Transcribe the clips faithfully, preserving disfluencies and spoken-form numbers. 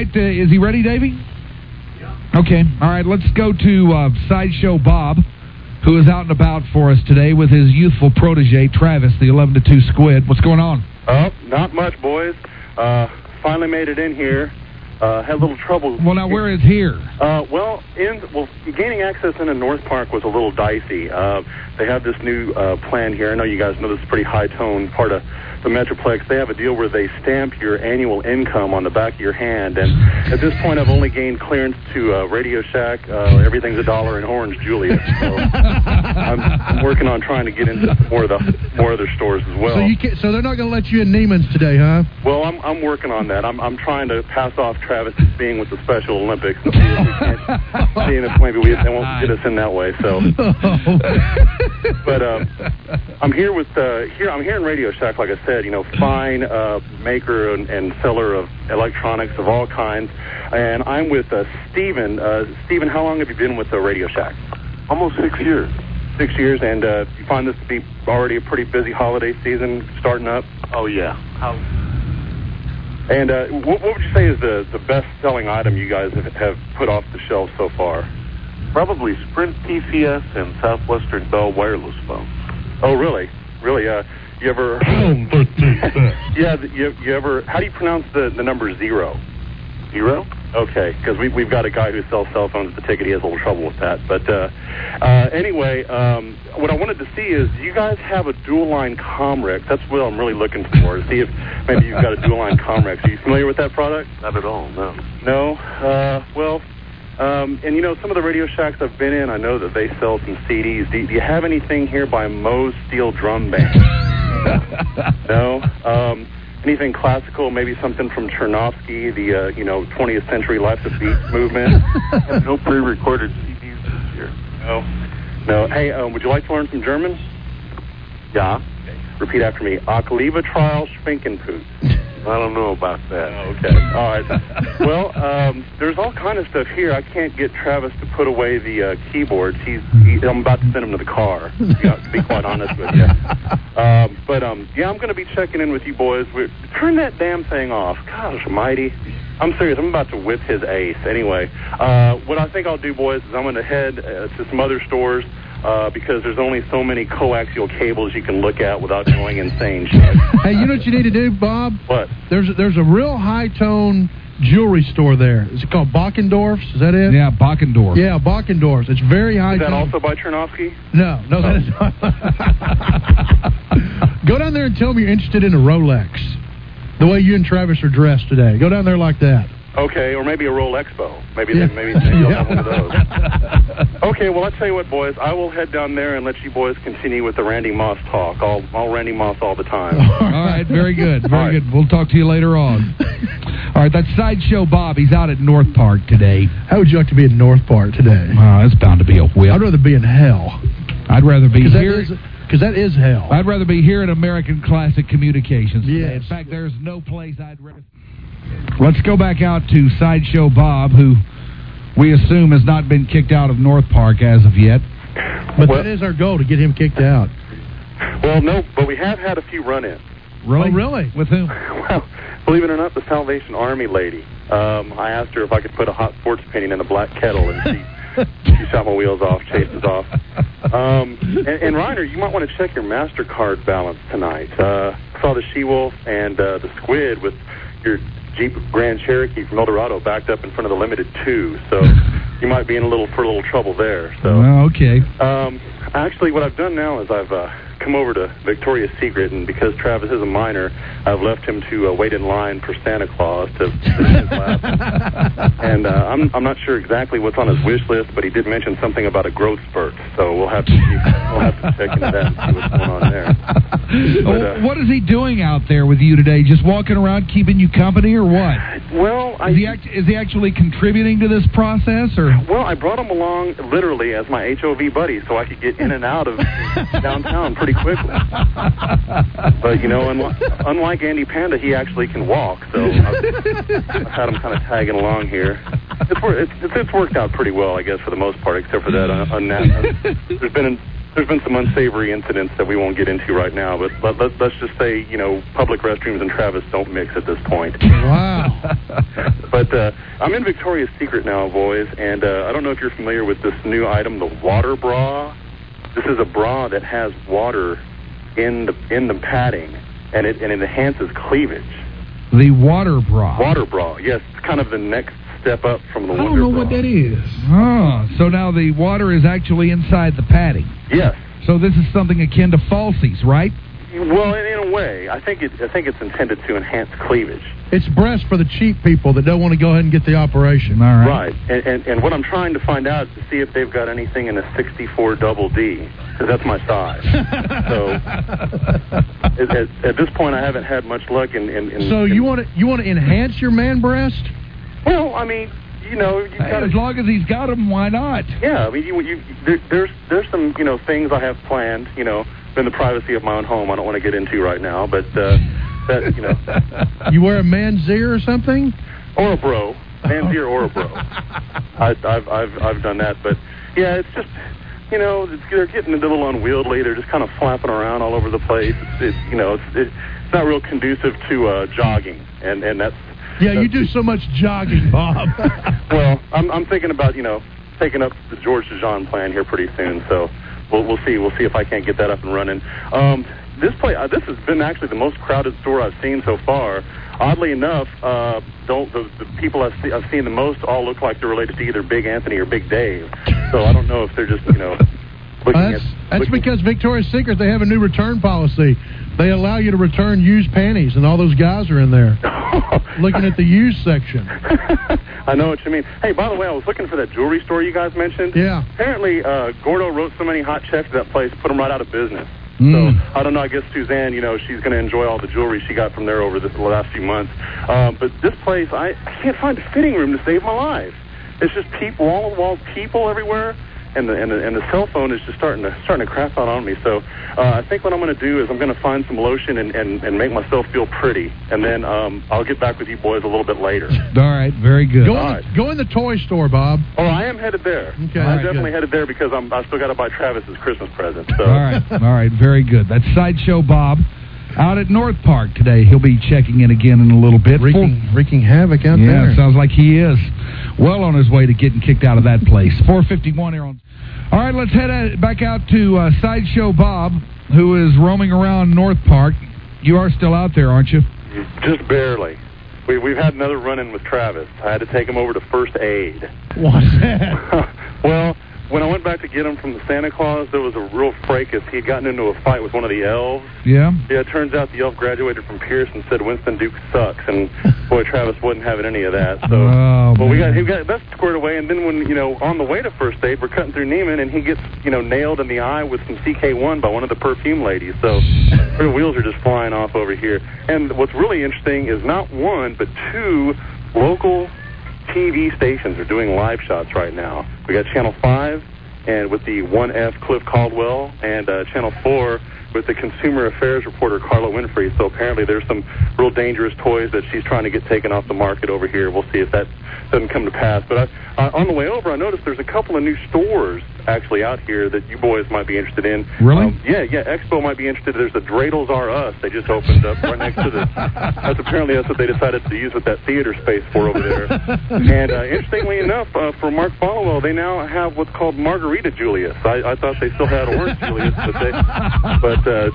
right, uh, is he ready, Davey? Yeah. Okay, all right, let's go to uh, Sideshow Bob, who is out and about for us today with his youthful protege, Travis, the eleven to two Squid. What's going on? Oh, not much, boys. Uh, finally made it in here. Uh, had a little trouble. Well, now, where is here? Uh, well, in well, gaining access into North Park was a little dicey. Uh, they have this new uh, plan here. I know you guys know this is a pretty high-tone part of the Metroplex. They have a deal where they stamp your annual income on the back of your hand, and at this point I've only gained clearance to uh, Radio Shack. Uh, everything's a dollar in Orange Juliet. So I'm, I'm working on trying to get into more of the more other stores as well. So, you can't, so they're not going to let you in Neiman's today, huh? Well, I'm I'm working on that. I'm I'm trying to pass off Travis as being with the Special Olympics and see if we can, seeing if maybe we, they won't get us in that way. So, but um, I'm here with uh, here. I'm here in Radio Shack, like I said. You know, fine uh, maker and, and seller of electronics of all kinds, and I'm with uh, Steven. Uh, Steven, how long have you been with the Radio Shack? Almost six years. Six years, and uh, you find this to be already a pretty busy holiday season starting up? Oh yeah. How? And uh, what, what would you say is the, the best-selling item you guys have, have put off the shelf so far? Probably Sprint P C S and Southwestern Bell wireless phones. Oh, really? Really? Uh, you ever? yeah. You, you ever? How do you pronounce the, the number zero? Zero? Okay, because we, we've got a guy who sells cell phones at the ticket. He has a little trouble with that. But uh, uh, anyway, um, what I wanted to see is, do you guys have a dual-line Comrex? That's what I'm really looking for, to see if maybe you've got a dual-line Comrex. Are you familiar with that product? Not at all, no. No? Uh, well, um, and you know, some of the Radio Shacks I've been in, I know that they sell some C Ds. Do, do you have anything here by Moe's Steel Drum Band? No? Um... Anything classical, maybe something from Chernovsky, the, uh, you know, twentieth century Life of Beats movement? Have no pre-recorded C Ds this year. No. No. Hey, um, would you like to learn some German? Yeah. Okay. Repeat after me. Ach, liebe Trial Schwinkenput. I don't know about that. Oh, okay. All right. Well, um, there's all kind of stuff here. I can't get Travis to put away the uh, keyboards. He's, he, I'm about to send him to the car, you know, to be quite honest with you. Um, but, um, yeah, I'm going to be checking in with you boys. We're, turn that damn thing off. Gosh almighty. I'm serious. I'm about to whip his ace. Anyway, uh, what I think I'll do, boys, is I'm going to head uh, to some other stores. Uh, because there's only so many coaxial cables you can look at without going insane. Hey, you know what you need to do, Bob? What? There's a, there's a real high-tone jewelry store there. Is it called Bachendorf's? Is that it? Yeah, Bachendorf. Yeah, Bachendorf's. It's very high-tone. Is that also by Chernovsky? No, no, that is not. Go down there and tell me you're interested in a Rolex. The way you and Travis are dressed today. Go down there like that. Okay, or maybe a Roll Expo. Maybe yeah. they, maybe they'll have one of those. Okay, well, I'll tell you what, boys. I will head down there and let you boys continue with the Randy Moss talk. I'll, I'll Randy Moss all the time. All right, very good. Very right. good. We'll talk to you later on. All right, that's Sideshow Bob. He's out at North Park today. How would you like to be in North Park today? Uh, it's bound to be a whip. I'd rather be in hell. I'd rather be here. Because that is hell. I'd rather be here at American Classic Communications. Yes. In fact, there's no place I'd rather... Let's go back out to Sideshow Bob, who we assume has not been kicked out of North Park as of yet. But well, that is our goal, to get him kicked out. Well, no, but we have had a few run-ins. Really? Oh, really? With whom? Well, believe it or not, the Salvation Army lady. Um, I asked her if I could put a hot sports opinion in a black kettle, and she... She shot my wheels off, chased us off. Um, and, and Reiner, you might want to check your MasterCard balance tonight. Uh, I saw the She-Wolf and uh, the Squid with your Jeep Grand Cherokee from Eldorado backed up in front of the Limited two, so you might be in a little for a little trouble there. So, oh, okay. Um, actually, what I've done now is I've uh, come over to Victoria's Secret, and because Travis is a minor, I've left him to uh, wait in line for Santa Claus to visit his lab. And uh, I'm I'm not sure exactly what's on his wish list, but he did mention something about a growth spurt, so we'll have to see, we'll have to check into that and see what's going on there. But, uh, what is he doing out there with you today? Just walking around, keeping you company, or what? Well, I, is he act, is he actually contributing to this process, or? Well, I brought him along literally as my H O V buddy, so I could get in and out of downtown pretty quickly. But you know, unlike, unlike Andy Panda, he actually can walk, so I've, I've had him kind of tagging along here. It's, it's, it's, it's worked out pretty well, I guess, for the most part, except for that. Uh, un- there's been an, there's been some unsavory incidents that we won't get into right now, but let, let, let's just say, you know, public restrooms and Travis don't mix at this point. Wow. But uh, I'm in Victoria's Secret now, boys, and uh, I don't know if you're familiar with this new item, the water bra. This is a bra that has water in the in the padding, and it and it enhances cleavage. The water bra. Water bra, yes, it's kind of the next step up from the I Wonder don't know bra. what that is. Oh, so now the water is actually inside the padding. Yes. So this is something akin to falsies, right? Well, in, in a way, I think it I think it's intended to enhance cleavage. It's breast for the cheap people that don't want to go ahead and get the operation. All right. Right, and, and and what I'm trying to find out is to see if they've got anything in a sixty-four double D, because that's my size. So at, at, at this point, I haven't had much luck in. in, in So in, you want to you want to enhance your man breast? Well, I mean, you know, you Hey, gotta, as long as he's got them, why not? yeah. I mean, you you there, there's there's some you know things I have planned, you know, in the privacy of my own home. I don't want to get into right now, but uh, that you know, You wear a man's ear or something? or a bro, man's ear or a bro. I, I've I've I've done that, but yeah, it's just. You know, it's, they're getting a little unwieldy. They're just kind of flapping around all over the place. It's, it's you know, it's, it's not real conducive to uh, jogging, and and that's Yeah, you that's, do so much jogging, Bob. Well, I'm I'm thinking about you know taking up the George DeJean plan here pretty soon. So we'll we'll see we'll see if I can't get that up and running. Um, this place uh, this has been actually the most crowded store I've seen so far. Oddly enough, uh, don't the, the people I've, see, I've seen the most all look like they're related to either Big Anthony or Big Dave. So I don't know if they're just, you know, looking Uh, that's at... that's looking, because Victoria's Secret, they have a new return policy. They allow you to return used panties, and all those guys are in there looking at the used section. I know what you mean. Hey, by the way, I was looking for that jewelry store you guys mentioned. Yeah. Apparently, uh, Gordo wrote so many hot checks to that place, put them right out of business. Mm. So, I don't know, I guess Suzanne, you know, she's going to enjoy all the jewelry she got from there over this, the last few months. Um, but this place, I, I can't find a fitting room to save my life. It's just people, wall-to-wall people everywhere, and the, and the and the cell phone is just starting to starting to crap out on me. So uh, I think what I'm going to do is I'm going to find some lotion and, and, and make myself feel pretty, and then um, I'll get back with you boys a little bit later. All right, very good. Go, All in right. the, go in the toy store, Bob. Oh, I am headed there. Okay. I'm All right, definitely good. headed there because I'm I still got to buy Travis's Christmas present. So. All right, all right, very good. That's Sideshow Bob out at North Park today. He'll be checking in again in a little bit. Wreaking, wreaking havoc out yeah, there. sounds like he is well on his way to getting kicked out of that place. four fifty-one here on... All right, let's head uh, back out to uh, Sideshow Bob, who is roaming around North Park. You are still out there, aren't you? Just barely. We, we've had another run-in with Travis. I had to take him over to first aid. What's that? Well, when I went back to get him from the Santa Claus, there was a real fracas. He had gotten into a fight with one of the elves. Yeah? Yeah, it turns out the elf graduated from Pierce and said Winston Duke sucks, and boy, Travis wasn't having any of that. So, Oh, well, we got man. he got that squared away, and then when you know on the way to first aid, we're cutting through Neiman, and he gets you know nailed in the eye with some C K one by one of the perfume ladies. So her wheels are just flying off over here. And what's really interesting is not one but two local T V stations are doing live shots right now. We got Channel five and with the one F Cliff Caldwell, and uh, Channel four with the consumer affairs reporter Carla Winfrey. So apparently there's some real dangerous toys that she's trying to get taken off the market over here. We'll see if that doesn't come to pass. But I, uh, on the way over, I noticed there's a couple of new stores actually out here that you boys might be interested in. Really? Um, yeah, yeah. Expo might be interested. There's the Dreidels R Us. They just opened up right next to the. That's apparently that's what they decided to use with that theater space for over there. And uh, interestingly enough, uh, for Mark Followell, they now have what's called Margarita Julius. I, I thought they still had Orange Julius, but they, but uh,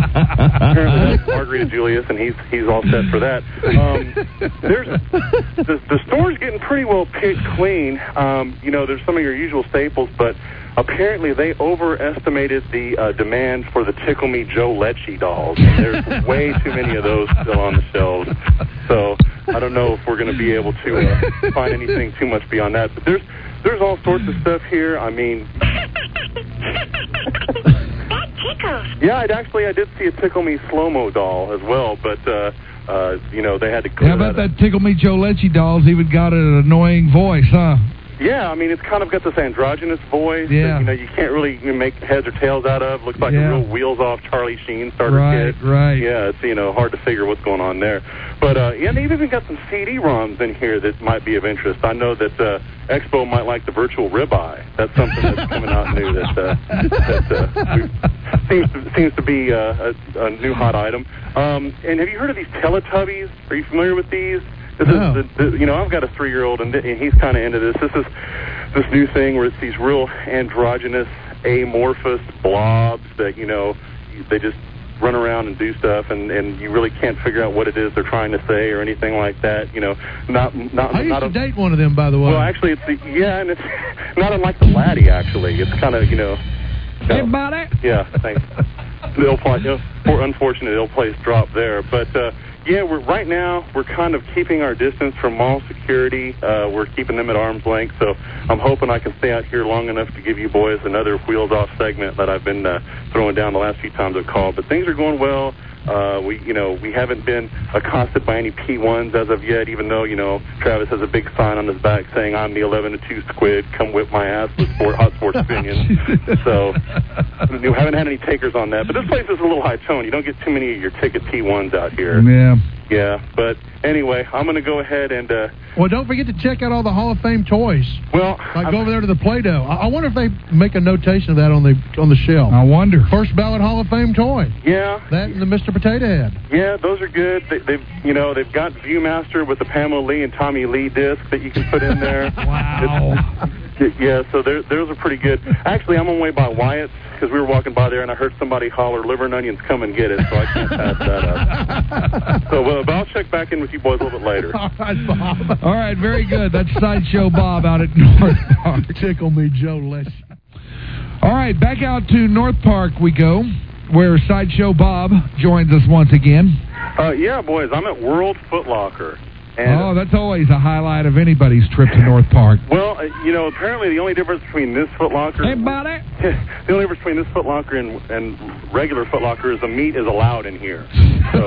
apparently that's Margarita Julius, and he's he's all set for that. Um, there's the, the store's getting pretty well picked clean. Um, you know, there's some of your usual staples, but apparently they overestimated the uh, demand for the Tickle Me Joe Lecce dolls. And there's way too many of those still on the shelves. So I don't know if we're going to be able to uh, find anything too much beyond that. But there's there's all sorts of stuff here. I mean, That tickles. yeah, I'd actually I did see a Tickle Me Slow-Mo doll as well, but uh, uh, you know they had to. How about that Tickle Me Joe Lecce doll's even got an annoying voice, huh? Yeah, I mean, it's kind of got this androgynous voice Yeah. that, you know, you can't really make heads or tails out of. Looks like Yeah. a real wheels-off Charlie Sheen starter Right, kit. right. Yeah, it's, you know, hard to figure what's going on there. But, uh, yeah, they've even got some C D ROMs in here that might be of interest. I know that uh, Expo might like the virtual ribeye. That's something that's coming out new that, uh, that uh, we, seems, to, seems to be uh, a, a new hot item. Um, and have you heard of these Teletubbies? Are you familiar with these? This No. is, the, the, you know, I've got a three-year-old, and, and he's kind of into this. This is this new thing where it's these real androgynous, amorphous blobs that, you know, they just run around and do stuff, and, and you really can't figure out what it is they're trying to say or anything like that. You know, not not. I used not to a, date one of them, by the way. Well, actually, it's the, yeah, and it's not unlike the laddie. Actually, it's kind of, you know. Hey, buddy. Yeah, thanks. The ill play, you know, for unfortunate ill placed drop there, but uh, yeah, we're right now we're kind of keeping our distance from mall security. Uh, we're keeping them at arm's length, so I'm hoping I can stay out here long enough to give you boys another wheels off segment that I've been uh, throwing down the last few times I've called. But things are going well. Uh, we, you know, we haven't been accosted by any P ones as of yet, even though, you know, Travis has a big sign on his back saying, I'm the eleven to two squid, come whip my ass with sport, hot sports opinions. So, we haven't had any takers on that. But this place is a little high tone. You don't get too many of your ticket P ones out here. Yeah. Yeah, but anyway, I'm going to go ahead and... Uh, well, don't forget to check out all the Hall of Fame toys. Well, like I'm, go over there to the Play-Doh. I, I wonder if they make a notation of that on the on the shelf. I wonder. First ballot Hall of Fame toy. Yeah. That and the Mister Potato Head. Yeah, those are good. They, they've, you know, they've got Viewmaster with the Pamela Lee and Tommy Lee disc that you can put in there. Wow. It's, yeah, so those are pretty good. Actually, I'm on my way by Wyatt's because we were walking by there and I heard somebody holler, liver and onions, come and get it, so I can't pass that up. So, well, but I'll check back in with you boys a little bit later. All right, Bob. All right, very good. That's Sideshow Bob out at North Park. Tickle me, Joe Leslie. All right, back out to North Park we go, where Sideshow Bob joins us once again. Uh, yeah, boys, I'm at World Foot Locker. And, oh, that's always a highlight of anybody's trip to North Park. Well, uh, you know, apparently the only difference between this Foot Locker... Hey, buddy. The only difference between this Foot Locker and, and regular Foot Locker is the meat is allowed in here. So,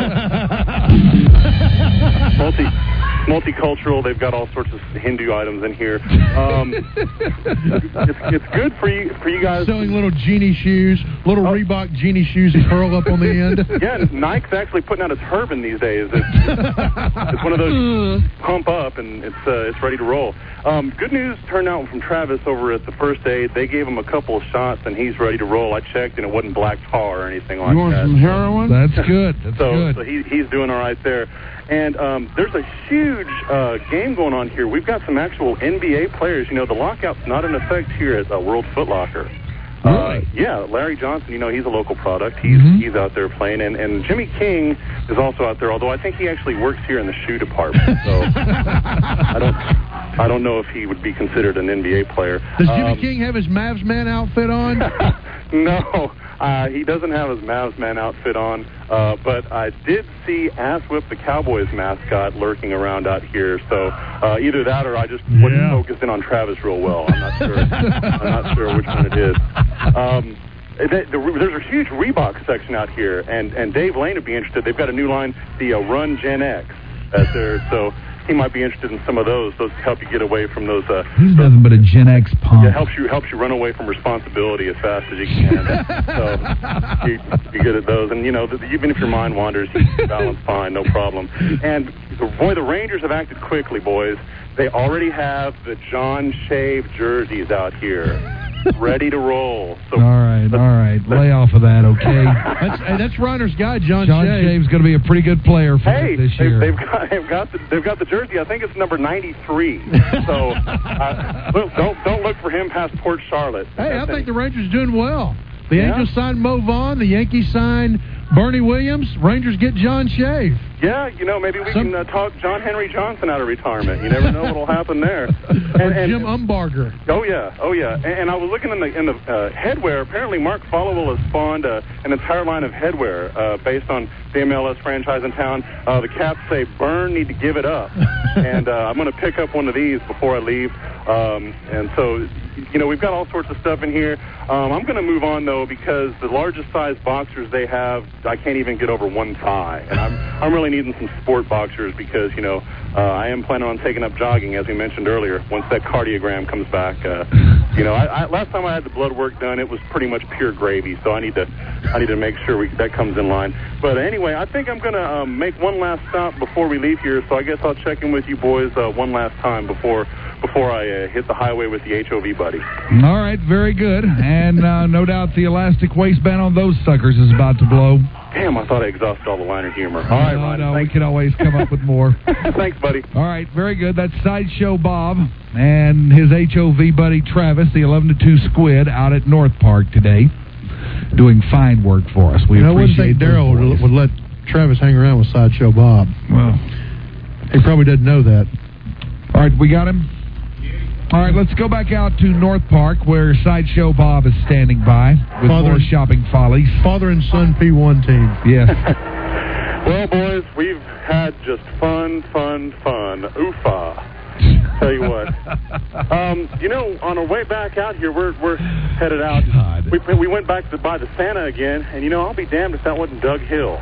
multi, multicultural, they've got all sorts of Hindu items in here. Um, it's, it's good for you for you guys. Selling little genie shoes, little oh. Reebok genie shoes that curl up on the end. Yeah, Nike's actually putting out its Herbin these days. It's, it's one of those pump up, and it's uh, it's ready to roll. Um, good news turned out from Travis over at the First Aid. They gave him a couple of shots, and he's ready to roll. I checked, and it wasn't black tar or anything like you want that. Some heroin? That's good. That's so, good. So he, he's doing all right there. And um, there's a huge uh, game going on here. We've got some actual N B A players. You know, the lockout's not in effect here at uh, World Foot Locker. Really? Uh, yeah, Larry Johnson, you know, he's a local product. He's mm-hmm. he's out there playing. And, and Jimmy King is also out there, although I think he actually works here in the shoe department. So I don't I don't know if he would be considered an N B A player. Does Jimmy um, King have his Mavs man outfit on? No. Uh, he doesn't have his Mavs man outfit on, uh, but I did see Ass Whip the Cowboys mascot lurking around out here. So uh, either that or I just yeah. wasn't focusing on Travis real well. I'm not sure. I'm not sure which one it is. Um, the, the, there's a huge Reebok section out here, and, and Dave Lane would be interested. They've got a new line, the uh, Run Gen X, out there. So he might be interested in some of those. Those help you get away from those. Uh, He's nothing but a Gen X punk. Yeah, helps you helps you run away from responsibility as fast as you can. So you, you good at those, and you know, the, even if your mind wanders, you can balance fine, no problem. And boy, the Rangers have acted quickly, boys. They already have the John Shave jerseys out here, ready to roll. So all right, all right, lay off of that, okay? that's, hey, that's Reiner's guy, John, John Shave. Shave's going to be a pretty good player for hey, this year. They've, they've got they've got the they've got the jersey. I think it's number ninety-three. So uh, look, don't don't look for him past Port Charlotte. Hey, I think the Rangers doing well. The yeah. Angels signed Mo Vaughn. The Yankees signed Bernie Williams. Rangers get John Shave. Yeah, you know, maybe we Some... can uh, talk John Henry Johnson out of retirement. You never know what will happen there. And, and, Jim Umbarger. Oh yeah, oh yeah. And, and I was looking in the in the uh, headwear. Apparently, Mark Followell has spawned uh, an entire line of headwear uh, based on the M L S franchise in town. Uh, the Caps say, "Burn, need to give it up," and uh, I'm going to pick up one of these before I leave. Um, and so, you know, we've got all sorts of stuff in here. Um, I'm going to move on though because the largest size boxers they have, I can't even get over one thigh, and I'm I'm really needing some sport boxers because, you know, uh, I am planning on taking up jogging, as we mentioned earlier, once that cardiogram comes back. Uh, you know, I, I, last time I had the blood work done, it was pretty much pure gravy, so I need to I need to make sure we, that comes in line. But anyway, I think I'm going to um, make one last stop before we leave here, so I guess I'll check in with you boys uh, one last time before before I uh, hit the highway with the H O V buddy. All right, very good. And uh, no doubt the elastic waistband on those suckers is about to blow. Damn, I thought I exhausted all the liner humor. All right, no, Ron. no, thanks. we can always come up with more. Thanks, buddy. All right, very good. That's Sideshow Bob and his H O V buddy Travis, the eleven to two Squid, out at North Park today, doing fine work for us. We you know, I wouldn't appreciate think Daryl would, would let Travis hang around with Sideshow Bob. Well, he probably doesn't know that. All right, we got him? All right, let's go back out to North Park, where Sideshow Bob is standing by with Father more shopping follies. Father and son P one team. Yes. Well, boys, we've had just fun, fun, fun. Oofa. Tell you what. Um, you know, on our way back out here, we're we're headed out. God. We we went back to buy the Santa again, and you know, I'll be damned if that wasn't Doug Hill.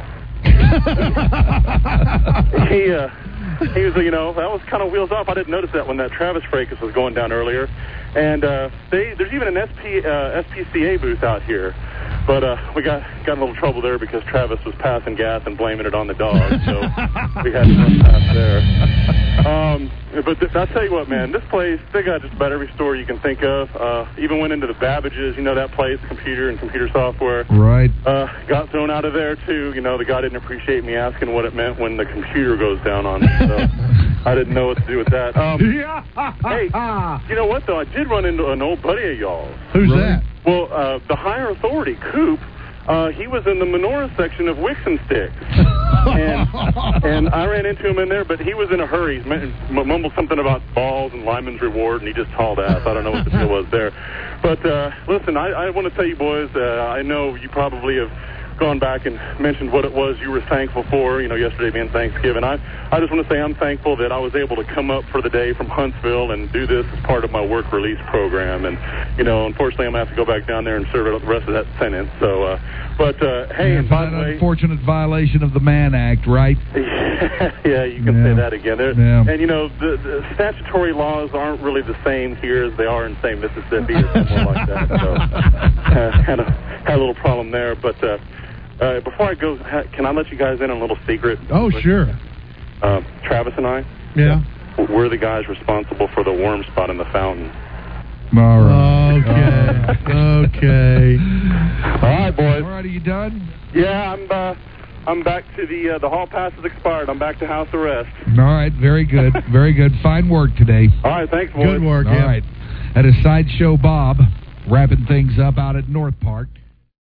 he uh, he was, you know, that was kind of wheels off. I didn't notice that when that Travis Fracas was going down earlier, and uh, they there's even an S P uh, S P C A booth out here. But uh, we got got in a little trouble there because Travis was passing gas and blaming it on the dog, so we had to run past there. Um, but th- I'll tell you what, man, this place, they got just about every store you can think of. Uh, even went into the Babbage's, you know that place, computer and computer software. Right. Uh, got thrown out of there, too. You know, the guy didn't appreciate me asking what it meant when the computer goes down on me, so I didn't know what to do with that. Um, hey, you know what, though? I did run into an old buddy of y'all's. Who's Really? that? Well, uh, the higher authority, Coop, uh, he was in the menorah section of Wicks and Sticks. and, and I ran into him in there, but he was in a hurry. He m- mumbled something about balls and Lyman's Reward, and he just hauled ass. I don't know what the deal was there. But, uh, listen, I, I want to tell you boys, uh, I know you probably have gone back and mentioned what it was you were thankful for, you know, yesterday being Thanksgiving. I, I just want to say I'm thankful that I was able to come up for the day from Huntsville and do this as part of my work release program. And, you know, unfortunately, I'm going to have to go back down there and serve out the rest of that sentence. So, uh, but, uh, hey, and by an the way... unfortunate violation of the Mann Act, right? yeah, you can yeah. say that again. There, yeah. And, you know, the, the statutory laws aren't really the same here as they are in, say, Mississippi or something like that. So, uh, had, a, had a little problem there. But, uh, Uh, before I go, ha- can I let you guys in on a little secret? Oh, sure. Uh, Travis and I, Yeah. we're the guys responsible for the worm spot in the fountain. All right. Okay. Okay. All right, boys. All right, are you done? Yeah, I'm uh, I'm back to the uh, the hall pass is expired. I'm back to house arrest. All right, very good. Very good. Fine work today. All right, thanks, boys. Good work. All yeah. right. That is Sideshow Bob wrapping things up out at North Park.